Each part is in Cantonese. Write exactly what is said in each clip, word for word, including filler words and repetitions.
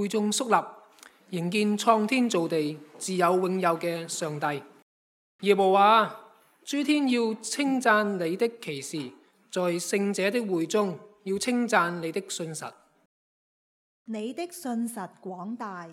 會眾肅立，迎見創天造地、自有永有嘅上帝。耶和華，諸天要稱讚你的奇事，在聖者的會中要稱讚你的信實。 你的信實廣大。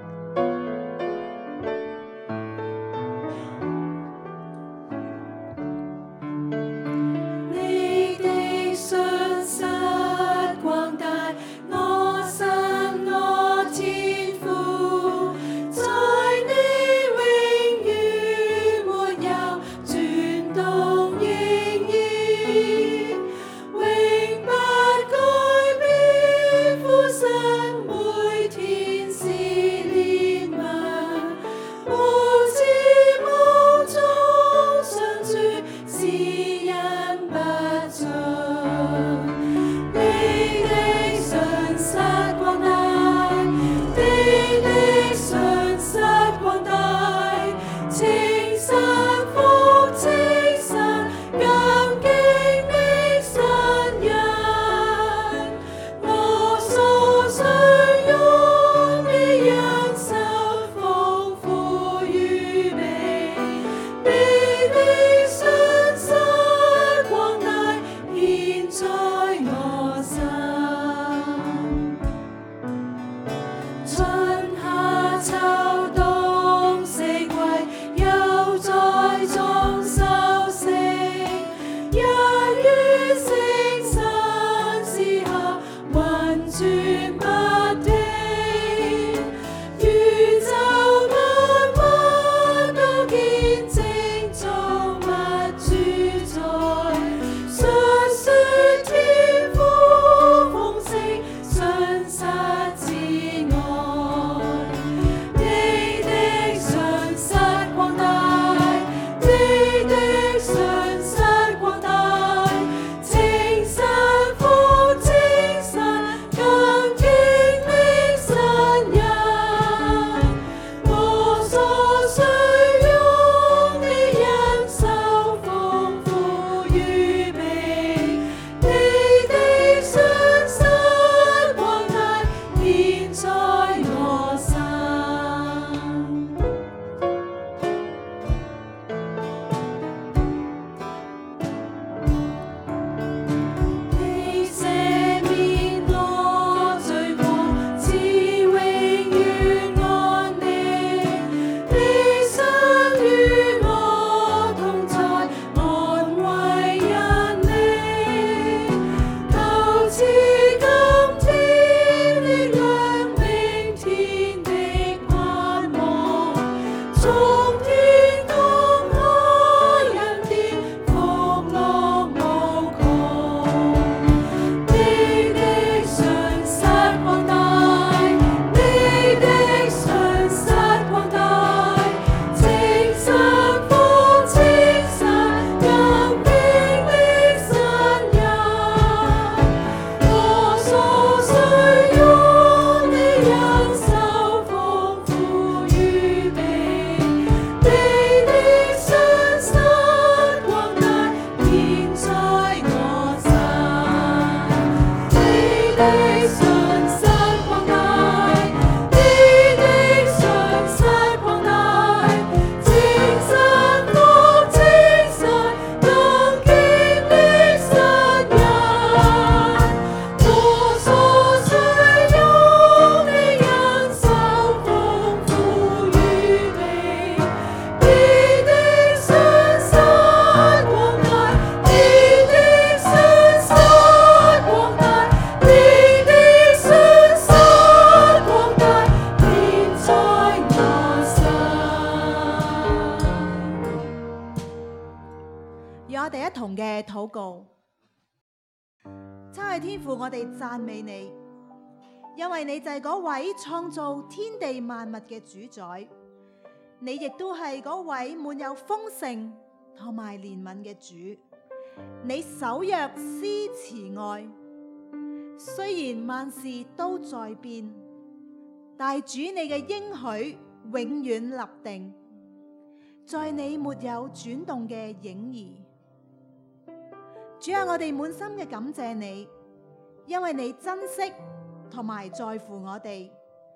讓我哋一同嘅禱告。親愛天父，我哋讚美你，因為你就係嗰位創造天地萬物嘅主宰，你亦都係嗰位滿有豐盛同埋憐憫嘅主。你守約施慈愛，雖然萬事都在變，但主你嘅應許永遠立定，在你沒有轉動嘅影兒。主啊，我哋滿心嘅感謝你，因為你珍惜同埋在乎我哋，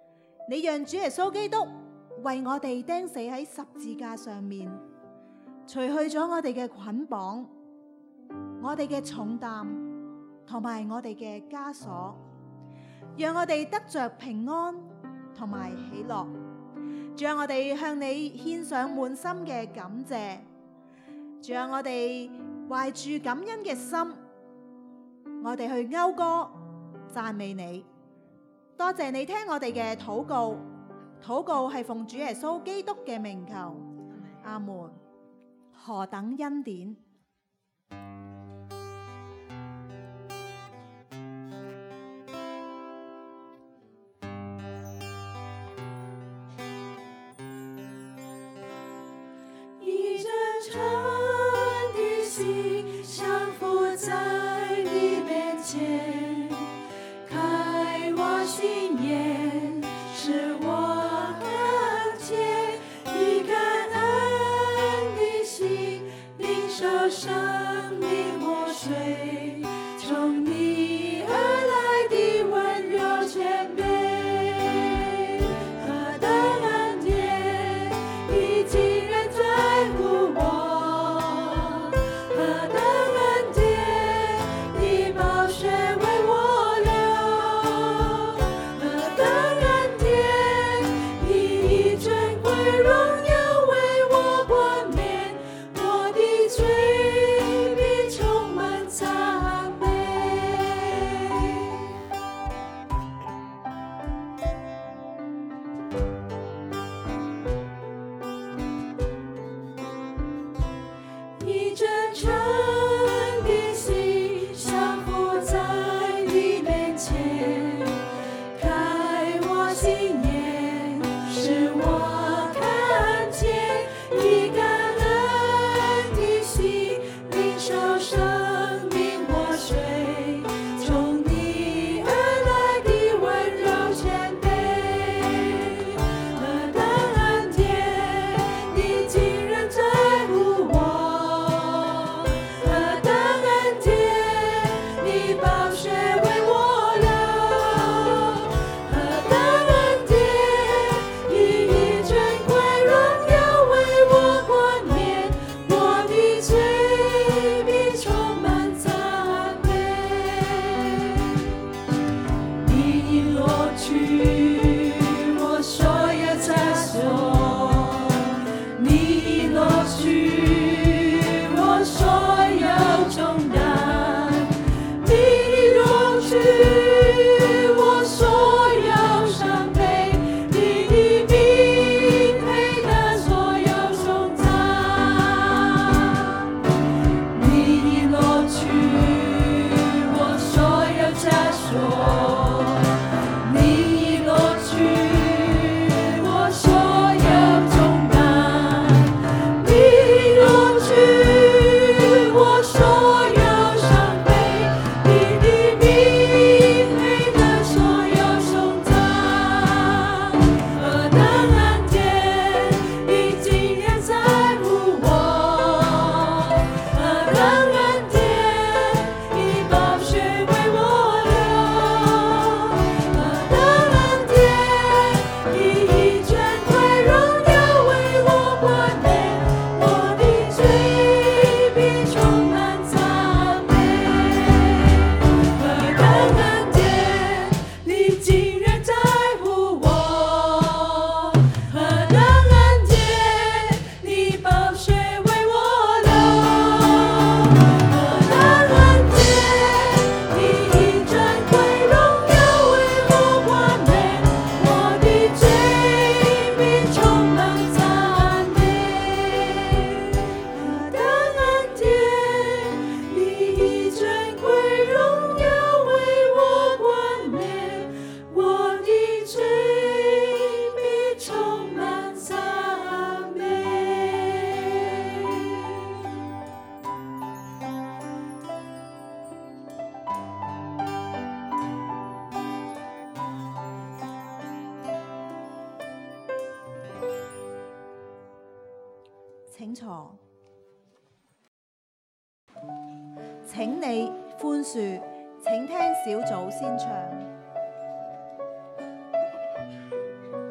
你讓主耶穌基督為我哋釘死喺十字架上面，除去咗我哋嘅捆綁、我哋嘅重擔同埋我哋嘅枷鎖，讓我哋得着平安同埋喜樂。讓我哋向你獻上滿心嘅感謝，讓我哋懷住感恩嘅心，我哋去謳歌讚美你。多謝你聽我哋嘅禱告，禱告係奉主耶穌基督嘅名求，阿門。何等恩典！ 一真誠的心降服在你面前，開我心眼，使我看見一感恩的心，領受生命活水，從你而來的溫柔謙卑，何等恩典，你竟然在乎我，何等恩典，你寶血為我流，何等恩典，你以尊貴榮耀為我冠冕，我的罪必充滿讚美。一真誠的心降服在你面前，開我心眼，使我看見一感恩的心，領受生命活水，從你而來的溫柔謙卑，何等恩典，你竟然在乎我，何等恩典，你寶血為我流，何等恩典，你以尊貴榮耀為我冠冕，我的罪必充滿讚美。你已攞去我所有枷鎖，你已攞去我所有重擔，你已攞去我所有傷悲，你的名配得所有頌讚，你已攞去我所有枷鎖，你已攞去我所有重擔，你已攞去我所有傷悲，你的名配得所有頌讚，何等恩典，你竟然在乎我，何等恩典，你寶血為我流，何等恩典，你以尊貴榮耀為我冠冕，我的罪必充滿讚美，何等恩典，你竟然在乎我，何等恩典，你寶血為我流，何等恩典，你以尊貴榮耀為我冠冕，我的罪必充滿讚美，何等恩典，你以尊貴榮耀為我冠冕，我的罪必充滿讚美。 請坐。請你寬恕，請聽小組先唱。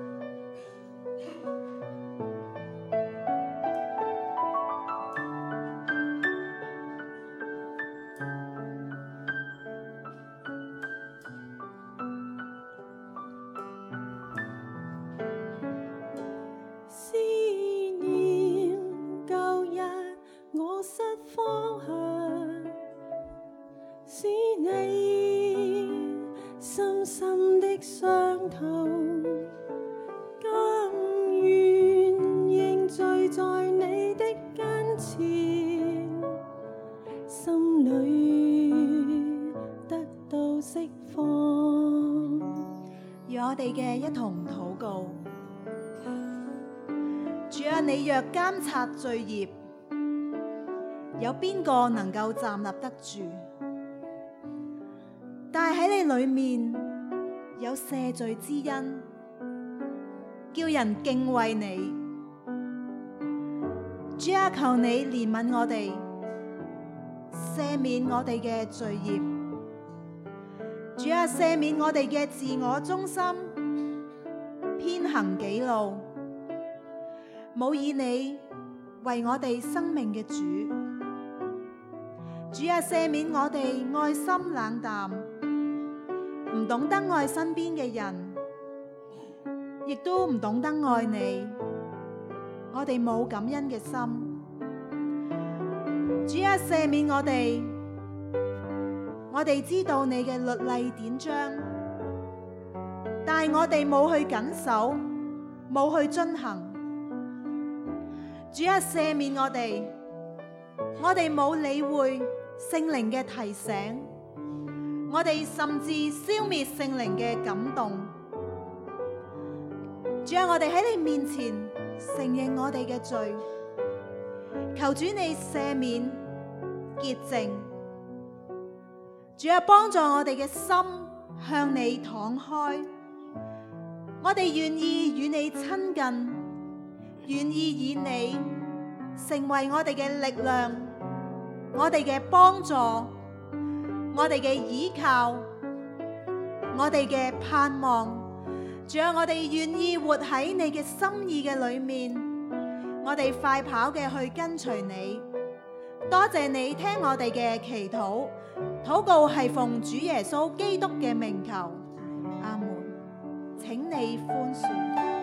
裏得到釋放。 讓我哋嘅一同禱告。主啊，你若監察罪孽，有邊個能夠站立得住？但係喺你裏面有赦罪之恩，叫人敬畏你。主啊，求你憐憫我哋，赦免我哋嘅罪孽。主啊，赦免我哋嘅自我中心，偏行己路，冇以你為我哋生命嘅主。主啊，赦免我哋愛心冷淡，唔懂得愛身邊嘅人，亦都唔懂得愛你。我哋冇感恩嘅心。主啊，赦免我哋，我哋知道你嘅律例典章，但係我哋冇去謹守，冇去遵行。主啊，赦免我哋，我哋冇理會聖靈嘅提醒，我哋甚至消滅聖靈嘅感動。主啊，我哋喺你面前承認我哋嘅罪，求主你赦免潔淨。主啊，幫助我哋嘅心向你敞開，我哋願意與你親近，願意以你成為我哋嘅力量，我哋嘅幫助，我哋嘅依靠，我哋嘅盼望。主啊，我哋願意活喺你嘅心意嘅裏面，我哋快跑嘅去跟隨你。多謝你聽我哋嘅祈禱，禱告係奉主耶穌基督嘅名求，阿門。請你寬恕。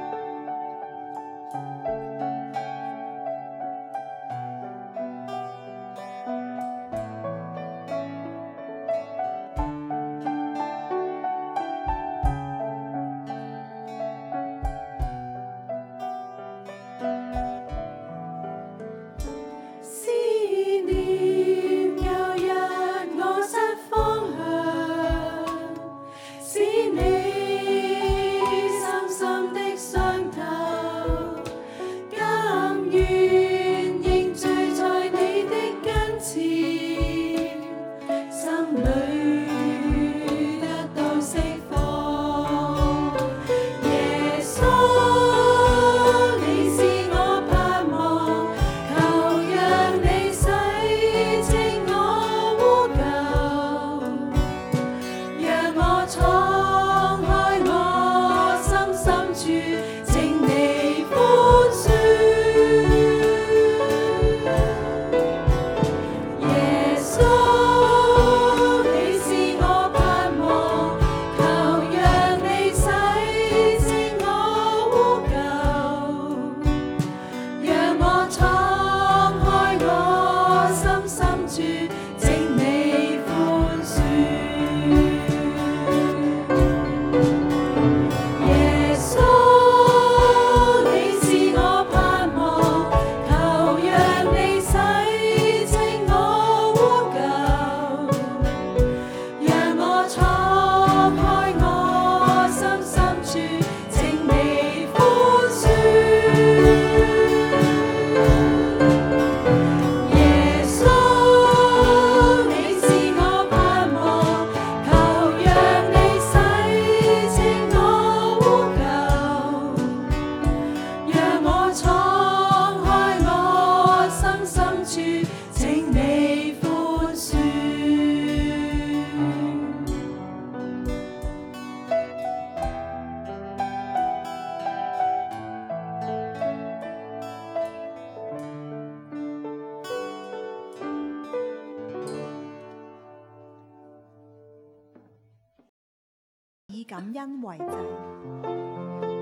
以感恩為祭。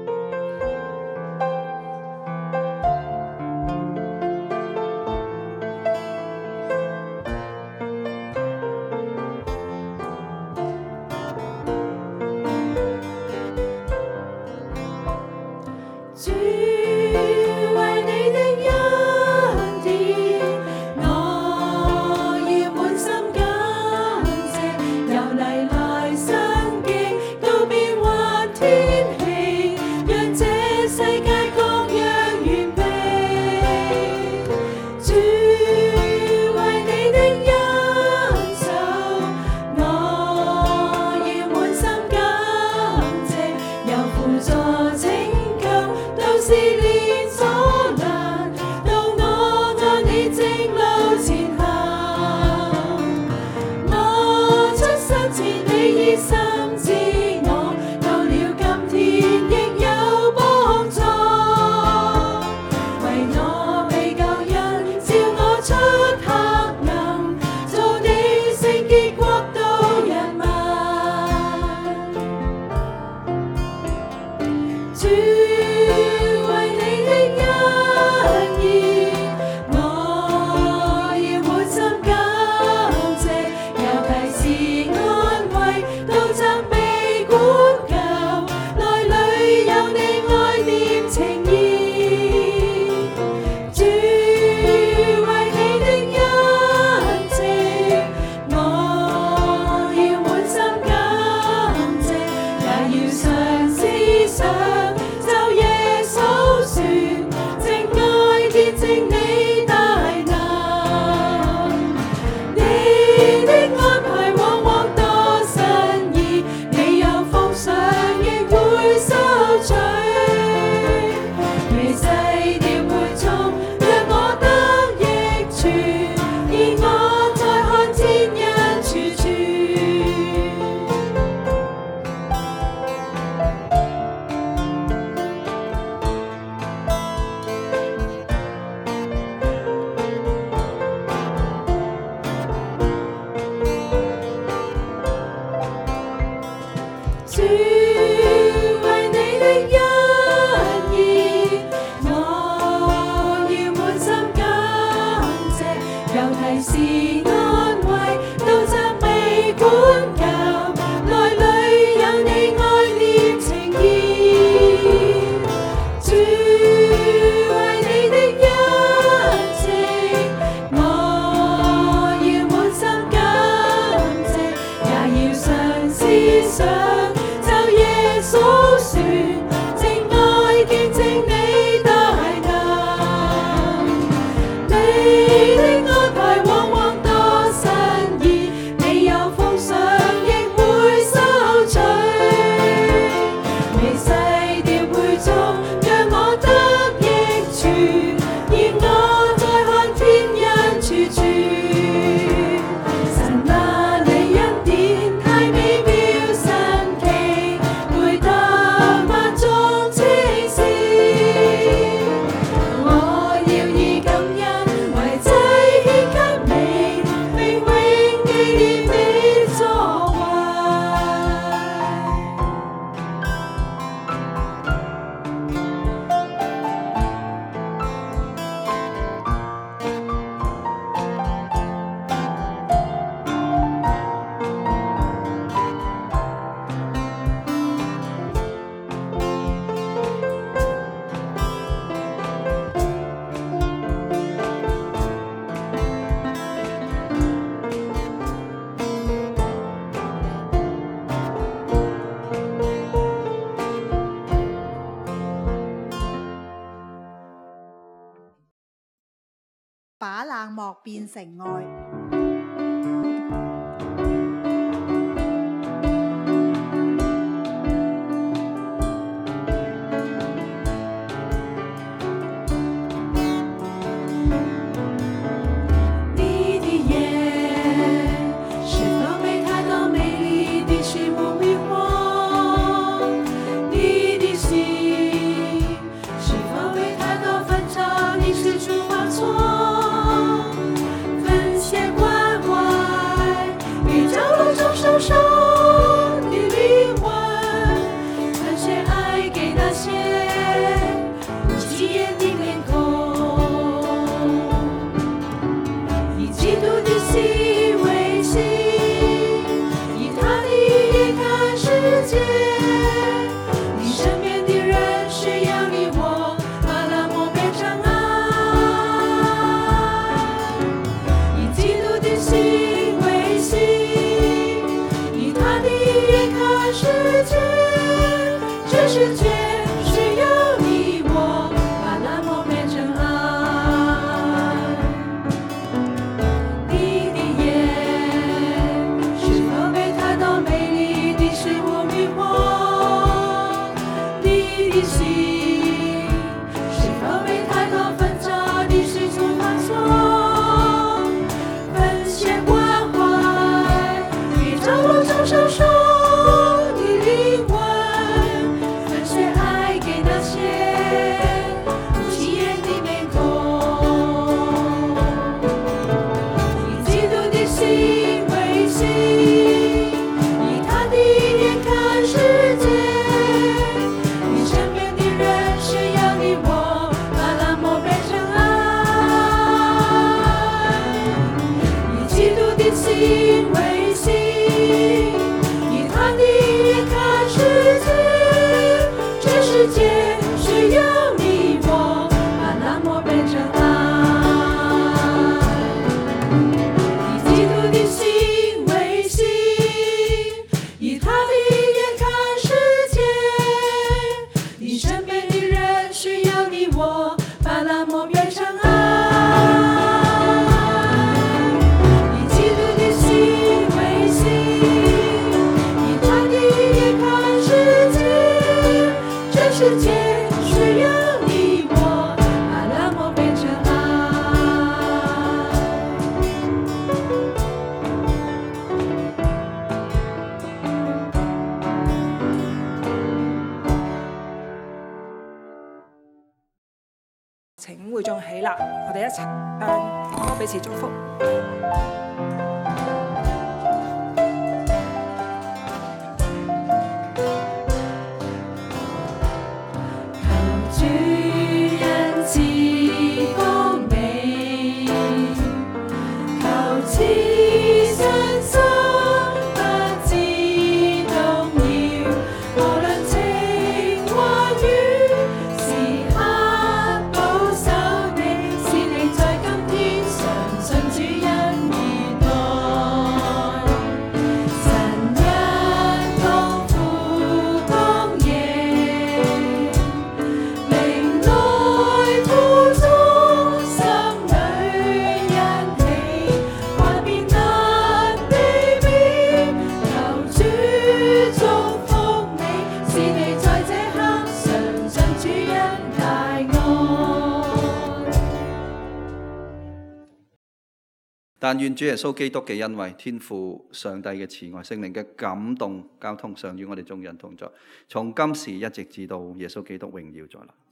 主為你的恩典，我要滿心乃是安慰，到讚美管教，內裏有你愛念情意。主為你的恩情，我要滿心感謝，也要常思想，就耶穌說，正愛見證你大能。你的安排往往多新意，未有奉上亦會收取，微細調配中，讓我得益處，而我再看天恩處處。神啊，你恩典太美妙神奇，配得萬眾稱羨。我要以感恩為祭獻給你，並永紀念你作為。 把冷漠變成愛。 你的眼是否被太多美麗的事物迷惑？你的心是否被太多紛爭的事處放錯？分些關懷給角落中受傷的靈魂，分些愛給那些不起眼的面孔。以基督的心為心，以他的眼看世界。你身邊的人需要你我，把冷漠變成愛。以基督的心為心，以他的眼看世界。這世界需要你我，把冷漠變成愛。你的眼是否被太多美麗的事物迷惑？你的心是否被太多紛爭的事處放錯？分些關懷給角落中受傷的靈魂，分些愛給那些不起眼的面孔。以基督的心為心，以他的眼看世界。你身邊的人需要你我，把冷漠變成愛。以基督的心為心，以他的眼看世界。這世界需要你我，把冷漠變成愛。以基督的心為心，以他的眼看世界。你身邊的人需要你我，把冷漠變成愛。以基督的心為心，以他的眼看世界。這世界需要你我，把冷漠變成愛。 請會眾起立，我哋一齊向歌彼此祝福。 求主恩賜光明，求但願主耶穌基督嘅恩惠、天父上帝嘅慈愛、聖靈嘅感動交通，常與我哋眾人同在，從今時一直至到耶穌基督榮耀再來。